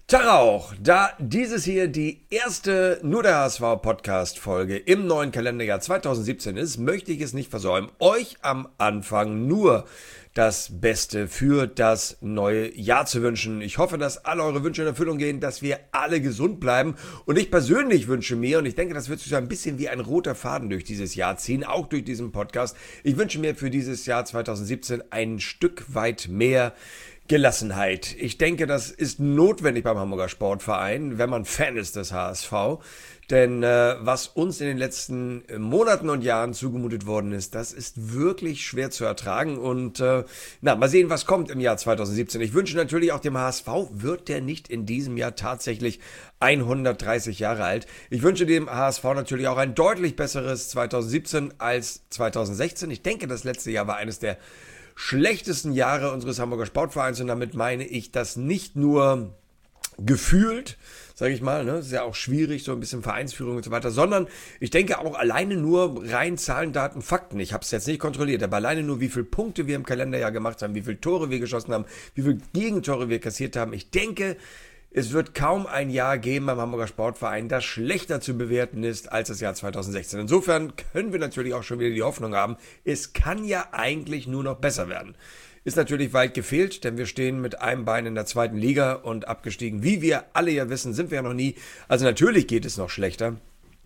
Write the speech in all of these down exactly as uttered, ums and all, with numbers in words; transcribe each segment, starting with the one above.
Tag auch, da dieses hier die erste Nur der H S V-Podcast-Folge im neuen Kalenderjahr zweitausendsiebzehn ist, möchte ich es nicht versäumen, euch am Anfang nur das Beste für das neue Jahr zu wünschen. Ich hoffe, dass alle eure Wünsche in Erfüllung gehen, dass wir alle gesund bleiben. Und ich persönlich wünsche mir, und ich denke, das wird sich so ein bisschen wie ein roter Faden durch dieses Jahr ziehen, auch durch diesen Podcast. Ich wünsche mir für dieses Jahr zweitausendsiebzehn ein Stück weit mehr Gelassenheit. Ich denke, das ist notwendig beim Hamburger Sportverein, wenn man Fan ist des H S V. Denn äh, was uns in den letzten Monaten und Jahren zugemutet worden ist, das ist wirklich schwer zu ertragen. Und äh, na, mal sehen, was kommt im Jahr zweitausendsiebzehn. Ich wünsche natürlich auch dem H S V, wird der nicht in diesem Jahr tatsächlich hundertdreißig Jahre alt. Ich wünsche dem H S V natürlich auch ein deutlich besseres zweitausendsiebzehn als zweitausendsechzehn. Ich denke, das letzte Jahr war eines der schlechtesten Jahre unseres Hamburger Sportvereins, und damit meine ich das nicht nur gefühlt, sage ich mal, ne, ist ja auch schwierig, so ein bisschen Vereinsführung und so weiter, sondern ich denke auch alleine nur rein Zahlen, Daten, Fakten. Ich habe es jetzt nicht kontrolliert, aber alleine nur, wie viele Punkte wir im Kalenderjahr gemacht haben, wie viele Tore wir geschossen haben, wie viele Gegentore wir kassiert haben. Ich denke, es wird kaum ein Jahr geben beim Hamburger Sportverein, das schlechter zu bewerten ist als das Jahr zweitausendsechzehn. Insofern können wir natürlich auch schon wieder die Hoffnung haben, es kann ja eigentlich nur noch besser werden. Ist natürlich weit gefehlt, denn wir stehen mit einem Bein in der zweiten Liga und abgestiegen. Wie wir alle ja wissen, sind wir ja noch nie. Also natürlich geht es noch schlechter.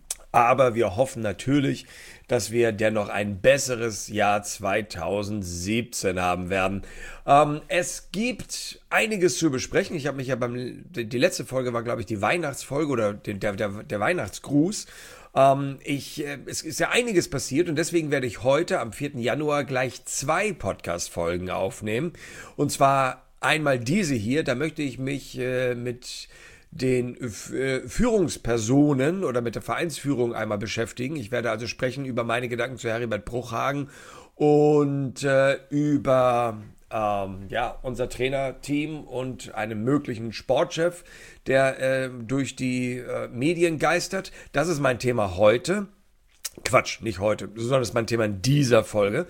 Aber wir hoffen natürlich, dass wir dennoch ein besseres Jahr zweitausendsiebzehn haben werden. Ähm, es gibt einiges zu besprechen. Ich habe mich ja beim, die letzte Folge war, glaube ich, die Weihnachtsfolge oder der, der, der Weihnachtsgruß. Ähm, ich, äh, es ist ja einiges passiert, und deswegen werde ich heute am vierten Januar gleich zwei Podcast-Folgen aufnehmen. Und zwar einmal diese hier, da möchte ich mich äh, mit den äh, Führungspersonen oder mit der Vereinsführung einmal beschäftigen. Ich werde also sprechen über meine Gedanken zu Heribert Bruchhagen und äh, über ähm, ja, unser Trainerteam und einen möglichen Sportchef, der äh, durch die äh, Medien geistert. Das ist mein Thema heute. Quatsch, nicht heute, sondern das ist mein Thema in dieser Folge.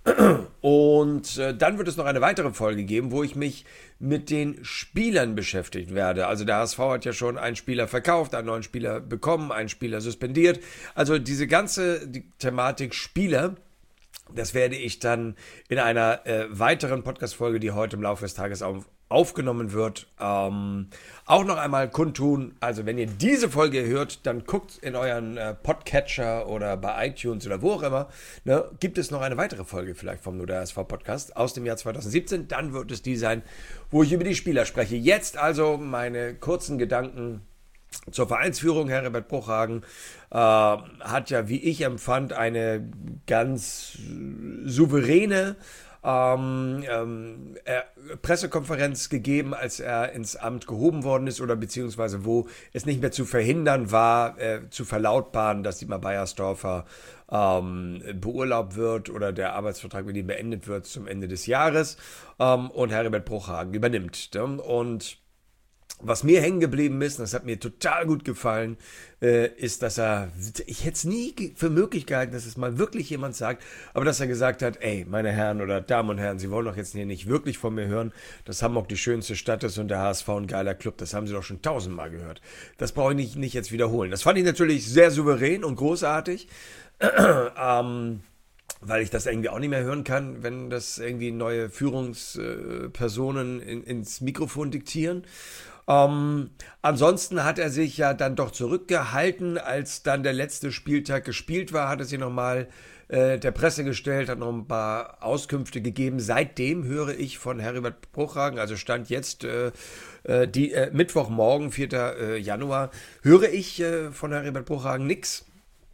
Und äh, dann wird es noch eine weitere Folge geben, wo ich mich mit den Spielern beschäftigt werde. Also der H S V hat ja schon einen Spieler verkauft, einen neuen Spieler bekommen, einen Spieler suspendiert. Also diese ganze die Thematik Spieler, das werde ich dann in einer äh, weiteren Podcast-Folge, die heute im Laufe des Tages auf, aufgenommen wird, ähm, auch noch einmal kundtun. Also wenn ihr diese Folge hört, dann guckt in euren äh, Podcatcher oder bei iTunes oder wo auch immer. Ne, gibt es noch eine weitere Folge vielleicht vom Nur der H S V-Podcast aus dem Jahr zweitausendsiebzehn? Dann wird es die sein, wo ich über die Spieler spreche. Jetzt also meine kurzen Gedanken zur Vereinsführung. Heribert Bruchhagen äh, hat ja, wie ich empfand, eine ganz souveräne ähm, ähm, äh, Pressekonferenz gegeben, als er ins Amt gehoben worden ist, oder beziehungsweise wo es nicht mehr zu verhindern war, äh, zu verlautbaren, dass Dietmar Beiersdorfer ähm, beurlaubt wird oder der Arbeitsvertrag mit ihm beendet wird zum Ende des Jahres, ähm, und Heribert Bruchhagen übernimmt. Ne? Und was mir hängen geblieben ist, und das hat mir total gut gefallen, äh, ist, dass er, ich hätte es nie für möglich gehalten, dass es mal wirklich jemand sagt, aber dass er gesagt hat, ey, meine Herren oder Damen und Herren, Sie wollen doch jetzt hier nicht wirklich von mir hören, dass Hamburg die schönste Stadt ist und der H S V ein geiler Club. Das haben Sie doch schon tausendmal gehört. Das brauche ich nicht, nicht jetzt wiederholen. Das fand ich natürlich sehr souverän und großartig. ähm, weil ich das irgendwie auch nicht mehr hören kann, wenn das irgendwie neue Führungspersonen in, ins Mikrofon diktieren. Ähm, ansonsten hat er sich ja dann doch zurückgehalten, als dann der letzte Spieltag gespielt war, hat er sich nochmal äh, der Presse gestellt, hat noch ein paar Auskünfte gegeben. Seitdem höre ich von Heribert Bruchhagen, also Stand jetzt äh, äh, die, äh, Mittwochmorgen, vierten Januar, höre ich äh, von Heribert Bruchhagen nichts.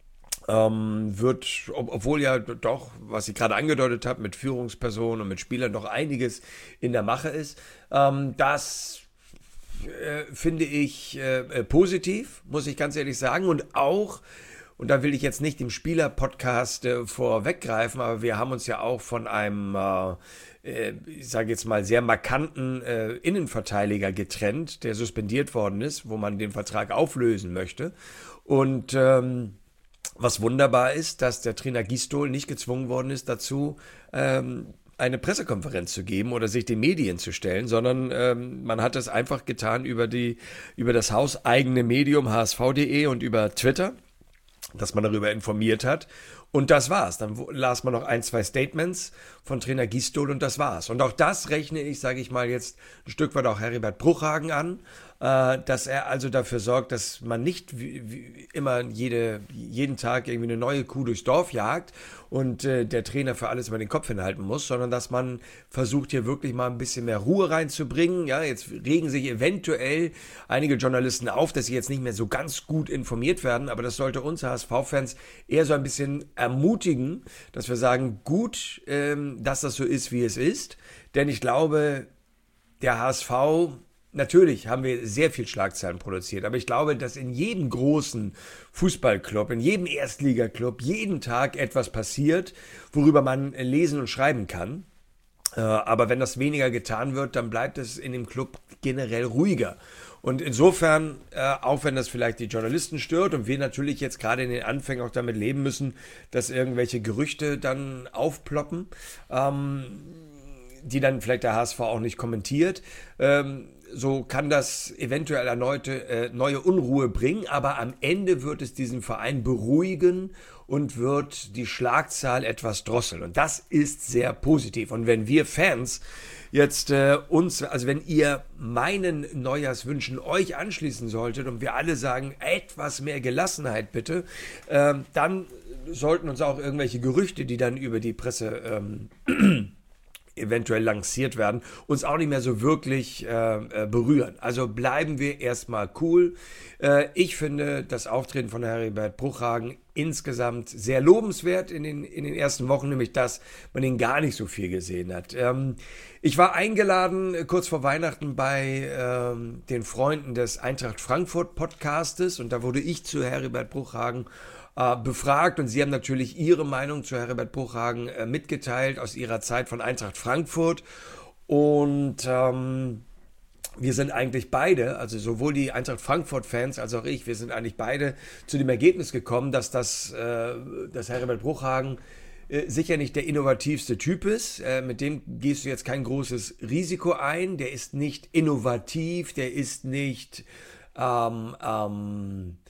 Ähm, wird, ob, obwohl ja doch, was ich gerade angedeutet habe, mit Führungspersonen und mit Spielern doch einiges in der Mache ist. Ähm, das äh, finde ich äh, positiv, muss ich ganz ehrlich sagen. Und auch, und da will ich jetzt nicht dem Spieler-Podcast äh, vorweggreifen, aber wir haben uns ja auch von einem, äh, ich sage jetzt mal, sehr markanten äh, Innenverteidiger getrennt, der suspendiert worden ist, wo man den Vertrag auflösen möchte. Und ähm, was wunderbar ist, dass der Trainer Gistol nicht gezwungen worden ist dazu, ähm, eine Pressekonferenz zu geben oder sich den Medien zu stellen, sondern ähm, man hat es einfach getan über die, über das hauseigene Medium H S V punkt de und über Twitter, dass man darüber informiert hat. Und das war's. Dann las man noch ein, zwei Statements von Trainer Gistol und das war's. Und auch das rechne ich, sage ich mal, jetzt ein Stück weit auch Heribert Bruchhagen an, äh, dass er also dafür sorgt, dass man nicht wie, wie immer jede, jeden Tag irgendwie eine neue Kuh durchs Dorf jagt und äh, der Trainer für alles über den Kopf hinhalten muss, sondern dass man versucht, hier wirklich mal ein bisschen mehr Ruhe reinzubringen. Ja, jetzt regen sich eventuell einige Journalisten auf, dass sie jetzt nicht mehr so ganz gut informiert werden, aber das sollte uns H S V-Fans eher so ein bisschen ermutigen, dass wir sagen, gut, ähm, dass das so ist, wie es ist. Denn ich glaube, der H S V, natürlich haben wir sehr viel Schlagzeilen produziert, aber ich glaube, dass in jedem großen Fußballclub, in jedem Erstligaklub jeden Tag etwas passiert, worüber man lesen und schreiben kann. Äh, aber wenn das weniger getan wird, dann bleibt es in dem Club generell ruhiger. Und insofern, äh, auch wenn das vielleicht die Journalisten stört und wir natürlich jetzt gerade in den Anfängen auch damit leben müssen, dass irgendwelche Gerüchte dann aufploppen, ähm, die dann vielleicht der H S V auch nicht kommentiert, ähm, so kann das eventuell erneute äh, neue Unruhe bringen, aber am Ende wird es diesen Verein beruhigen und wird die Schlagzahl etwas drosseln. Und das ist sehr positiv. Und wenn wir Fans jetzt äh, uns, also wenn ihr meinen Neujahrswünschen euch anschließen solltet und wir alle sagen, etwas mehr Gelassenheit bitte, äh, dann sollten uns auch irgendwelche Gerüchte, die dann über die Presse ähm, eventuell lanciert werden, uns auch nicht mehr so wirklich äh, berühren. Also bleiben wir erstmal cool. Äh, ich finde das Auftreten von Heribert Bruchhagen insgesamt sehr lobenswert in den, in den ersten Wochen, nämlich dass man ihn gar nicht so viel gesehen hat. Ähm, ich war eingeladen kurz vor Weihnachten bei ähm, den Freunden des Eintracht Frankfurt Podcastes und da wurde ich zu Heribert Bruchhagen befragt und sie haben natürlich ihre Meinung zu Heribert Bruchhagen äh, mitgeteilt aus ihrer Zeit von Eintracht Frankfurt und ähm, wir sind eigentlich beide, also sowohl die Eintracht Frankfurt-Fans als auch ich, wir sind eigentlich beide zu dem Ergebnis gekommen, dass das, äh, dass Heribert Bruchhagen äh, sicher nicht der innovativste Typ ist. Äh, mit dem gehst du jetzt kein großes Risiko ein. Der ist nicht innovativ, der ist nicht ähm, ähm,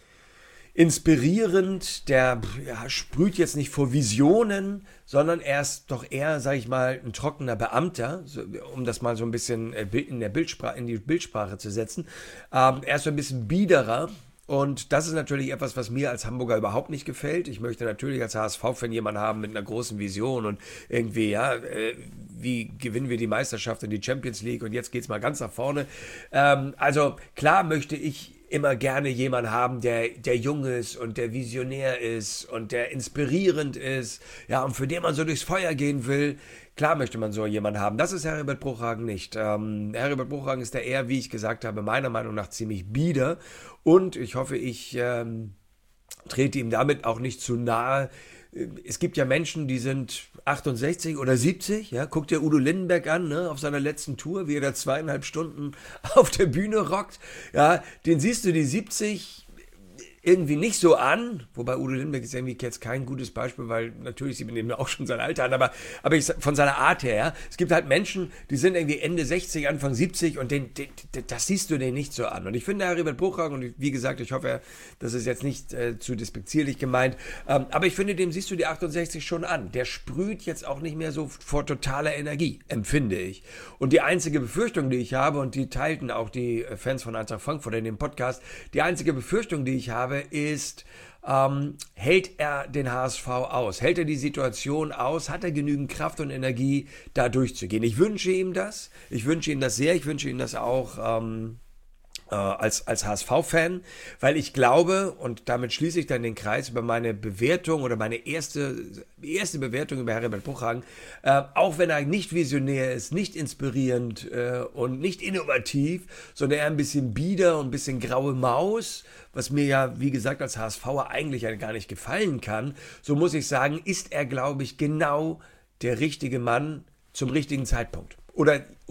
inspirierend, der ja, sprüht jetzt nicht vor Visionen, sondern er ist doch eher, sag ich mal, ein trockener Beamter, so, um das mal so ein bisschen in, der Bildsprache, in die Bildsprache zu setzen. Ähm, er ist so ein bisschen biederer und das ist natürlich etwas, was mir als Hamburger überhaupt nicht gefällt. Ich möchte natürlich als H S V-Fan jemanden haben mit einer großen Vision und irgendwie, ja, äh, wie gewinnen wir die Meisterschaft in die Champions League und jetzt geht's mal ganz nach vorne. Ähm, also klar möchte ich immer gerne jemanden haben, der, der jung ist und der visionär ist und der inspirierend ist, ja, und für den man so durchs Feuer gehen will. Klar möchte man so jemanden haben. Das ist Heribert Bruchhagen nicht. Ähm, Heribert Bruchhagen ist da eher, wie ich gesagt habe, meiner Meinung nach ziemlich bieder und ich hoffe, ich ähm, trete ihm damit auch nicht zu nahe. Es gibt ja Menschen, die sind achtundsechzig oder siebzig, ja, guckt dir Udo Lindenberg an, ne, auf seiner letzten Tour, wie er da zweieinhalb Stunden auf der Bühne rockt, ja, den siehst du die siebzig irgendwie nicht so an, wobei Udo Lindenberg ist irgendwie jetzt kein gutes Beispiel, weil natürlich sieht man eben auch schon sein Alter an, aber, aber ich, von seiner Art her, ja, es gibt halt Menschen, die sind irgendwie Ende sechzig, Anfang siebzig und den, den, den, das siehst du denen nicht so an. Und ich finde Heribert Bruchhagen, und wie gesagt, ich hoffe, das ist jetzt nicht äh, zu despektierlich gemeint, ähm, aber ich finde, dem siehst du die achtundsechzig schon an. Der sprüht jetzt auch nicht mehr so vor totaler Energie, empfinde ich. Und die einzige Befürchtung, die ich habe, und die teilten auch die Fans von Eintracht Frankfurt in dem Podcast, die einzige Befürchtung, die ich habe, ist, ähm, hält er den H S V aus? Hält er die Situation aus? Hat er genügend Kraft und Energie, da durchzugehen? Ich wünsche ihm das. Ich wünsche ihm das sehr. Ich wünsche ihm das auch ähm, äh, als, als H S V-Fan, weil ich glaube, und damit schließe ich dann den Kreis über meine Bewertung oder meine erste, erste Bewertung über Heribert Bruchhagen, äh, auch wenn er nicht visionär ist, nicht inspirierend äh, und nicht innovativ, sondern eher ein bisschen bieder und ein bisschen graue Maus, was mir ja, wie gesagt, als HSVer eigentlich ja gar nicht gefallen kann, so muss ich sagen, ist er, glaube ich, genau der richtige Mann zum richtigen Zeitpunkt. Oder, oder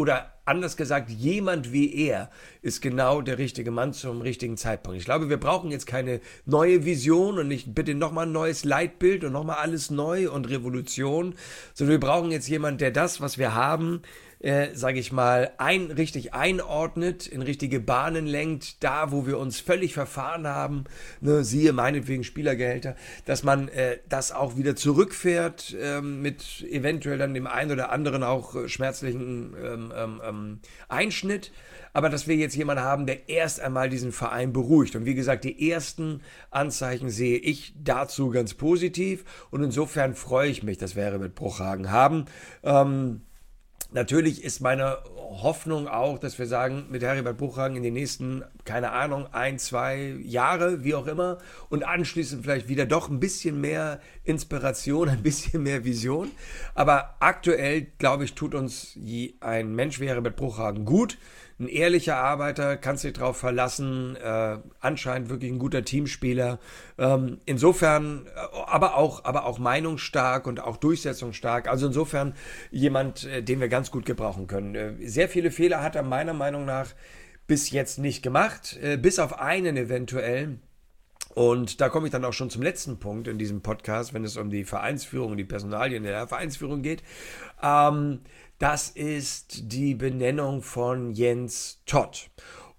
anders gesagt, jemand wie er ist genau der richtige Mann zum richtigen Zeitpunkt. Ich glaube, wir brauchen jetzt keine neue Vision und nicht bitte nochmal ein neues Leitbild und nochmal alles neu und Revolution, sondern wir brauchen jetzt jemanden, der das, was wir haben, äh, sage ich mal, ein, richtig einordnet, in richtige Bahnen lenkt, da, wo wir uns völlig verfahren haben, ne, siehe meinetwegen Spielergehälter, dass man äh, das auch wieder zurückfährt, ähm, mit eventuell dann dem einen oder anderen auch äh, schmerzlichen ähm, ähm, ähm, Einschnitt, aber dass wir jetzt jemanden haben, der erst einmal diesen Verein beruhigt. Und wie gesagt, die ersten Anzeichen sehe ich dazu ganz positiv und insofern freue ich mich, dass wir Herbert Bruchhagen haben. Ähm, Natürlich ist meine Hoffnung auch, dass wir sagen, mit Heribert Bruchhagen in den nächsten, keine Ahnung, ein, zwei Jahre, wie auch immer, und anschließend vielleicht wieder doch ein bisschen mehr Inspiration, ein bisschen mehr Vision. Aber aktuell, glaube ich, tut uns ein Mensch wie Heribert Bruchhagen gut. Ein ehrlicher Arbeiter, kannst dich drauf verlassen, äh, anscheinend wirklich ein guter Teamspieler. Ähm, insofern, äh, aber auch, aber auch meinungsstark und auch durchsetzungsstark. Also insofern jemand, äh, den wir ganz gut gebrauchen können. Äh, sehr viele Fehler hat er meiner Meinung nach bis jetzt nicht gemacht, äh, bis auf einen eventuell. Und da komme ich dann auch schon zum letzten Punkt in diesem Podcast, wenn es um die Vereinsführung und die Personalien der Vereinsführung geht. Ähm, Das ist die Benennung von Jens Todt.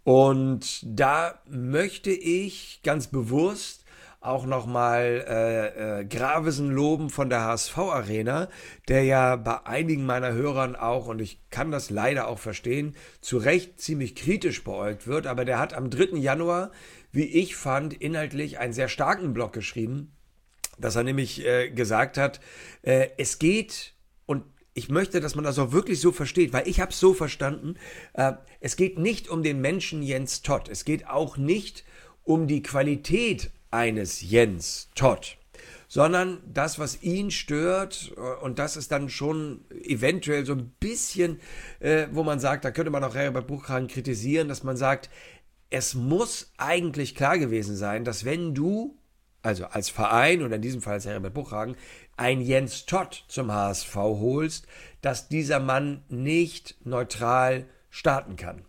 Und da möchte ich ganz bewusst auch nochmal äh, äh, Gravesen loben von der H S V-Arena, der ja bei einigen meiner Hörern auch, und ich kann das leider auch verstehen, zu Recht ziemlich kritisch beäugt wird. Aber der hat am dritten Januar, wie ich fand, inhaltlich einen sehr starken Blog geschrieben, dass er nämlich äh, gesagt hat, äh, es geht, und ich möchte, dass man das auch wirklich so versteht, weil ich habe es so verstanden, äh, es geht nicht um den Menschen Jens Todt, es geht auch nicht um die Qualität eines Jens Todt, sondern das, was ihn stört, und das ist dann schon eventuell so ein bisschen, äh, wo man sagt, da könnte man auch Herbert Bruchhagen kritisieren, dass man sagt, es muss eigentlich klar gewesen sein, dass wenn du, also als Verein oder in diesem Fall als Herbert Bruchhagen, ein Jens Todt zum H S V holst, dass dieser Mann nicht neutral starten kann.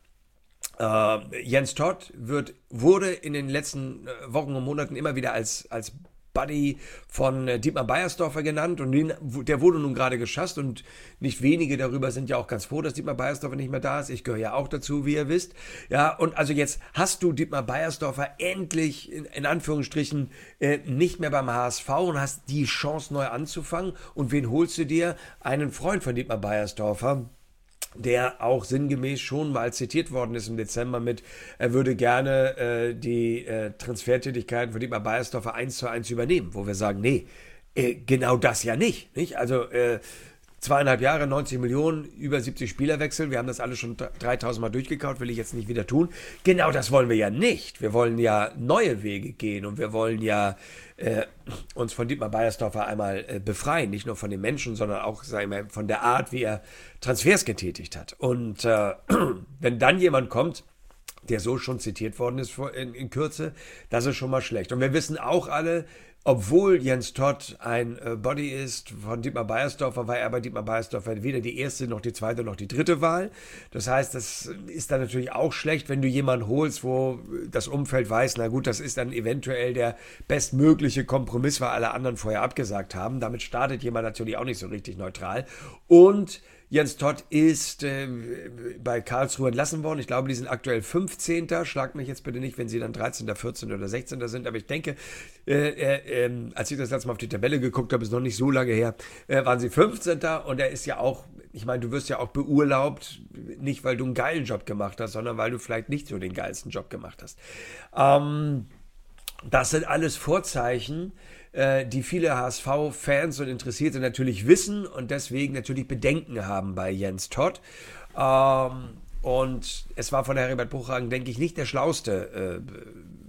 Äh, Jens Todt wird, wurde in den letzten Wochen und Monaten immer wieder als, als Buddy von äh, Dietmar Beiersdorfer genannt und den, der wurde nun gerade geschasst und nicht wenige darüber sind ja auch ganz froh, dass Dietmar Beiersdorfer nicht mehr da ist. Ich gehöre ja auch dazu, wie ihr wisst. Ja, und also jetzt hast du Dietmar Beiersdorfer endlich in, in Anführungsstrichen äh, nicht mehr beim H S V und hast die Chance neu anzufangen. Und wen holst du dir? Einen Freund von Dietmar Beiersdorfer, der auch sinngemäß schon mal zitiert worden ist im Dezember mit, er würde gerne äh, die äh, Transfertätigkeiten von Dietmar Beiersdorfer eins zu eins übernehmen, wo wir sagen, nee, äh, genau das ja nicht, nicht? Also äh, zweieinhalb Jahre, neunzig Millionen, über siebzig Spielerwechsel, wir haben das alles schon dreitausend Mal durchgekaut, will ich jetzt nicht wieder tun. Genau das wollen wir ja nicht. Wir wollen ja neue Wege gehen und wir wollen ja äh, uns von Dietmar Beiersdorfer einmal äh, befreien, nicht nur von den Menschen, sondern auch, sagen wir, von der Art, wie er Transfers getätigt hat. Und äh, wenn dann jemand kommt, der so schon zitiert worden ist in, in Kürze, das ist schon mal schlecht. Und wir wissen auch alle, obwohl Jens Todt ein äh, Body ist von Dietmar Beiersdorfer, war er bei Dietmar Beiersdorfer weder die erste, noch die zweite, noch die dritte Wahl. Das heißt, das ist dann natürlich auch schlecht, wenn du jemanden holst, wo das Umfeld weiß, na gut, das ist dann eventuell der bestmögliche Kompromiss, weil alle anderen vorher abgesagt haben. Damit startet jemand natürlich auch nicht so richtig neutral. Und Jens Todt ist äh, bei Karlsruhe entlassen worden. Ich glaube, die sind aktuell fünfzehnter Schlag mich jetzt bitte nicht, wenn sie dann dreizehnter, vierzehnter oder sechzehnter sind. Aber ich denke, äh, äh, äh, als ich das letzte Mal auf die Tabelle geguckt habe, ist noch nicht so lange her, äh, waren sie fünfzehnter Und er ist ja auch, ich meine, du wirst ja auch beurlaubt, nicht weil du einen geilen Job gemacht hast, sondern weil du vielleicht nicht so den geilsten Job gemacht hast. Ähm, das sind alles Vorzeichen, die viele H S V-Fans und Interessierte natürlich wissen und deswegen natürlich Bedenken haben bei Jens Todt. Ähm, und es war von Heribert Bruchhagen, denke ich, nicht der schlauste, äh,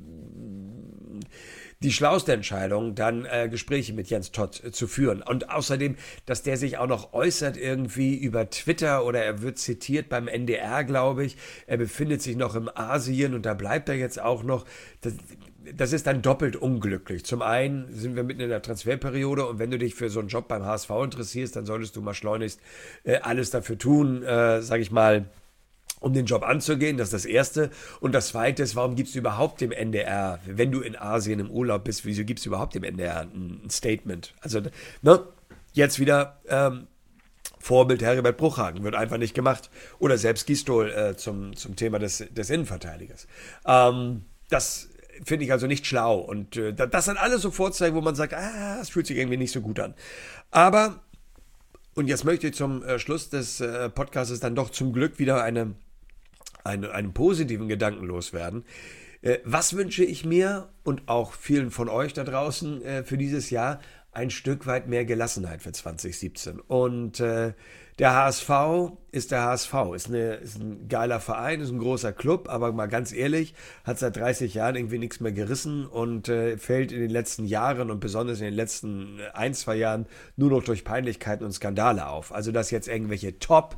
die schlauste Entscheidung, dann äh, Gespräche mit Jens Todt äh, zu führen. Und außerdem, dass der sich auch noch äußert irgendwie über Twitter oder er wird zitiert beim N D R, glaube ich. Er befindet sich noch im Asien und da bleibt er jetzt auch noch. Das, Das ist dann doppelt unglücklich. Zum einen sind wir mitten in der Transferperiode und wenn du dich für so einen Job beim H S V interessierst, dann solltest du mal schleunigst äh, alles dafür tun, äh, sag ich mal, um den Job anzugehen, das ist das Erste. Und das Zweite ist, warum gibst du überhaupt dem N D R, wenn du in Asien im Urlaub bist, wieso gibst du überhaupt dem N D R ein, ein Statement? Also, ne, jetzt wieder ähm, Vorbild Heribert Bruchhagen, wird einfach nicht gemacht. Oder selbst Gistol äh, zum, zum Thema des, des Innenverteidigers. Ähm, das finde ich also nicht schlau. Und äh, das sind alles so Vorzeichen, wo man sagt, ah, es fühlt sich irgendwie nicht so gut an. Aber, und jetzt möchte ich zum äh, Schluss des äh, Podcasts dann doch zum Glück wieder eine, eine, einen positiven Gedanken loswerden. Äh, was wünsche ich mir und auch vielen von euch da draußen äh, für dieses Jahr? Ein Stück weit mehr Gelassenheit für zwanzig siebzehn. Und äh, der H S V ist der H S V, ist, eine, ist ein geiler Verein, ist ein großer Club, aber mal ganz ehrlich, hat seit dreißig Jahren irgendwie nichts mehr gerissen und äh, fällt in den letzten Jahren und besonders in den letzten ein, zwei Jahren nur noch durch Peinlichkeiten und Skandale auf. Also dass jetzt irgendwelche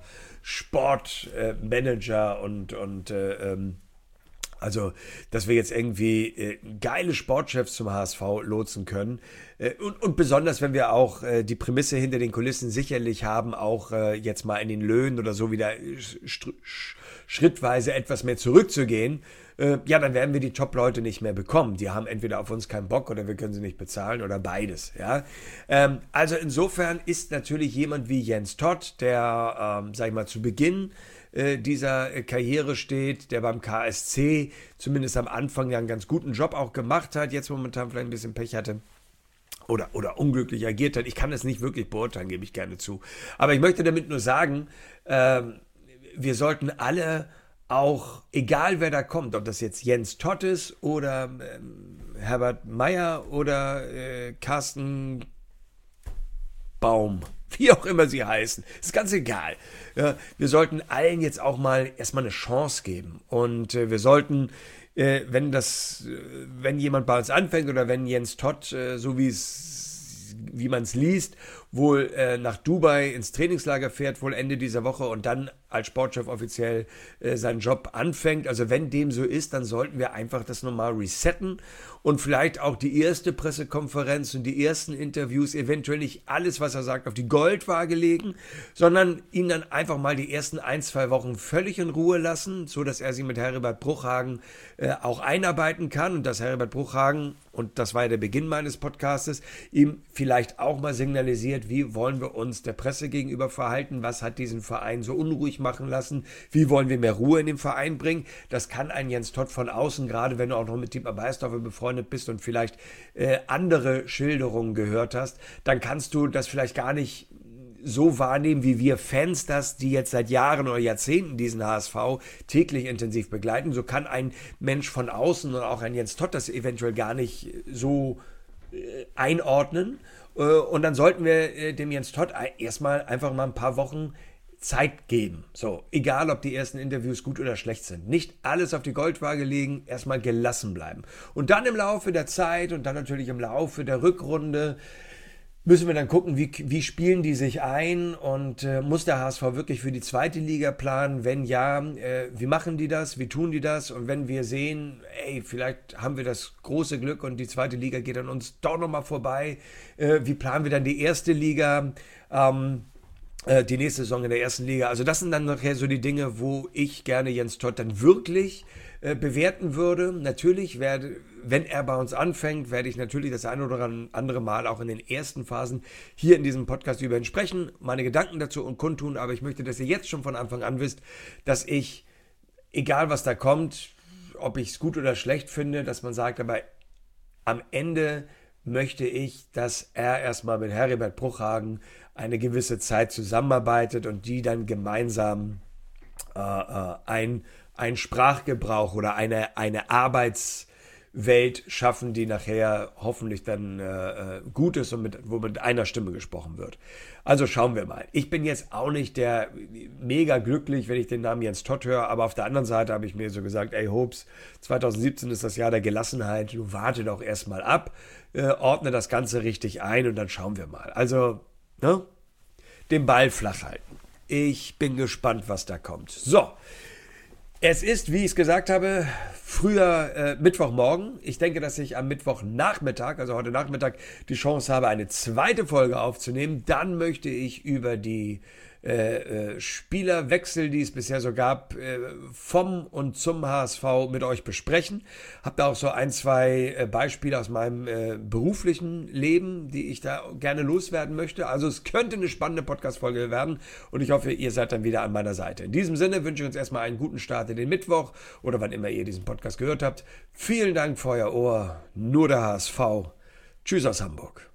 Top-Sportmanager äh, und, und äh, ähm, Also, dass wir jetzt irgendwie äh, geile Sportchefs zum H S V lotsen können. Äh, und, und besonders, wenn wir auch äh, die Prämisse hinter den Kulissen sicherlich haben, auch äh, jetzt mal in den Löhnen oder so wieder sch- sch- schrittweise etwas mehr zurückzugehen, äh, ja, dann werden wir die Top-Leute nicht mehr bekommen. Die haben entweder auf uns keinen Bock oder wir können sie nicht bezahlen oder beides. Ja? Ähm, also insofern ist natürlich jemand wie Jens Todt, der, ähm, sag ich mal, zu Beginn dieser Karriere steht, der beim K S C zumindest am Anfang ja einen ganz guten Job auch gemacht hat, jetzt momentan vielleicht ein bisschen Pech hatte oder, oder unglücklich agiert hat. Ich kann das nicht wirklich beurteilen, gebe ich gerne zu. Aber ich möchte damit nur sagen, äh, wir sollten alle auch, egal wer da kommt, ob das jetzt Jens Todt ist oder äh, Herbert Meyer oder äh, Carsten Baum, wie auch immer sie heißen, ist ganz egal. Ja, wir sollten allen jetzt auch mal erstmal eine Chance geben und äh, wir sollten, äh, wenn das, äh, wenn jemand bei uns anfängt oder wenn Jens Todt, äh, so wie es, wie man es liest, wohl äh, nach Dubai ins Trainingslager fährt, wohl Ende dieser Woche und dann als Sportchef offiziell äh, seinen Job anfängt. Also wenn dem so ist, dann sollten wir einfach das nochmal resetten und vielleicht auch die erste Pressekonferenz und die ersten Interviews, eventuell nicht alles, was er sagt, auf die Goldwaage legen, sondern ihn dann einfach mal die ersten ein, zwei Wochen völlig in Ruhe lassen, so dass er sich mit Heribert Bruchhagen äh, auch einarbeiten kann und dass Heribert Bruchhagen, und das war ja der Beginn meines Podcastes, ihm vielleicht auch mal signalisiert, wie wollen wir uns der Presse gegenüber verhalten, was hat diesen Verein so unruhig machen lassen, wie wollen wir mehr Ruhe in den Verein bringen. Das kann ein Jens Todt von außen, gerade wenn du auch noch mit Dietmar Beiersdorfer befreundet bist und vielleicht äh, andere Schilderungen gehört hast, dann kannst du das vielleicht gar nicht so wahrnehmen, wie wir Fans das, die jetzt seit Jahren oder Jahrzehnten diesen H S V täglich intensiv begleiten. So kann ein Mensch von außen und auch ein Jens Todt das eventuell gar nicht so äh, einordnen. Äh, und dann sollten wir äh, dem Jens Todt erstmal einfach mal ein paar Wochen Zeit geben. So, egal ob die ersten Interviews gut oder schlecht sind. Nicht alles auf die Goldwaage legen, erstmal gelassen bleiben. Und dann im Laufe der Zeit und dann natürlich im Laufe der Rückrunde müssen wir dann gucken, wie, wie spielen die sich ein und äh, muss der H S V wirklich für die zweite Liga planen? Wenn ja, äh, wie machen die das? Wie tun die das? Und wenn wir sehen, ey, vielleicht haben wir das große Glück und die zweite Liga geht an uns doch nochmal vorbei, äh, wie planen wir dann die erste Liga? Ähm, die nächste Saison in der ersten Liga. Also das sind dann nachher so die Dinge, wo ich gerne Jens Todt dann wirklich äh, bewerten würde. Natürlich werde, wenn er bei uns anfängt, werde ich natürlich das eine oder andere Mal auch in den ersten Phasen hier in diesem Podcast über ihn sprechen, meine Gedanken dazu und kundtun, aber ich möchte, dass ihr jetzt schon von Anfang an wisst, dass ich, egal was da kommt, ob ich es gut oder schlecht finde, dass man sagt, aber am Ende möchte ich, dass er erstmal mit Heribert Bruchhagen eine gewisse Zeit zusammenarbeitet und die dann gemeinsam äh, äh, ein, ein Sprachgebrauch oder eine, eine Arbeitswelt schaffen, die nachher hoffentlich dann äh, gut ist und mit, wo mit einer Stimme gesprochen wird. Also schauen wir mal. Ich bin jetzt auch nicht der mega glücklich, wenn ich den Namen Jens Todt höre, aber auf der anderen Seite habe ich mir so gesagt, ey Hobbs, zwanzig siebzehn ist das Jahr der Gelassenheit, du warte doch erstmal ab, äh, ordne das Ganze richtig ein und dann schauen wir mal. Also, ne? Den Ball flach halten. Ich bin gespannt, was da kommt. So, es ist, wie ich es gesagt habe, früher äh, Mittwochmorgen. Ich denke, dass ich am Mittwochnachmittag, also heute Nachmittag, die Chance habe, eine zweite Folge aufzunehmen. Dann möchte ich über die äh, äh, Spielerwechsel, die es bisher so gab, äh, vom und zum H S V mit euch besprechen. Hab da auch so ein, zwei äh, Beispiele aus meinem äh, beruflichen Leben, die ich da gerne loswerden möchte. Also es könnte eine spannende Podcast-Folge werden und ich hoffe, ihr seid dann wieder an meiner Seite. In diesem Sinne wünsche ich uns erstmal einen guten Start in den Mittwoch oder wann immer ihr diesen Podcast gehört habt. Vielen Dank für euer Ohr. Nur der H S V. Tschüss aus Hamburg.